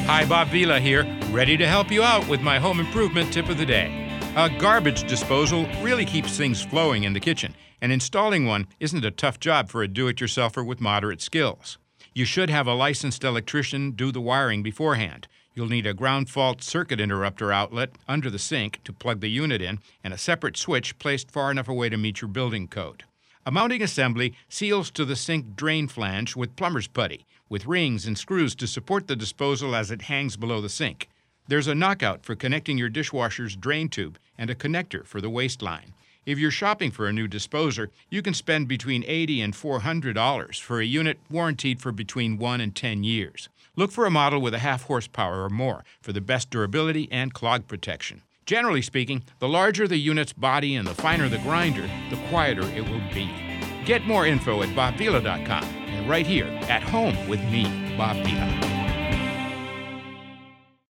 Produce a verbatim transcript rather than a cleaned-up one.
Hi, Bob Vila here, ready to help you out with my home improvement tip of the day. A garbage disposal really keeps things flowing in the kitchen, and installing one isn't a tough job for a do-it-yourselfer with moderate skills. You should have a licensed electrician do the wiring beforehand. You'll need a ground fault circuit interrupter outlet under the sink to plug the unit in, and a separate switch placed far enough away to meet your building code. A mounting assembly seals to the sink drain flange with plumber's putty, with rings and screws to support the disposal as it hangs below the sink. There's a knockout for connecting your dishwasher's drain tube and a connector for the waistline. If you're shopping for a new disposer, you can spend between eighty dollars and four hundred dollars for a unit warranted for between one and ten years. Look for a model with a half horsepower or more for the best durability and clog protection. Generally speaking, the larger the unit's body and the finer the grinder, the quieter it will be. Get more info at bob vila dot com and right here at home with me, Bob Vila.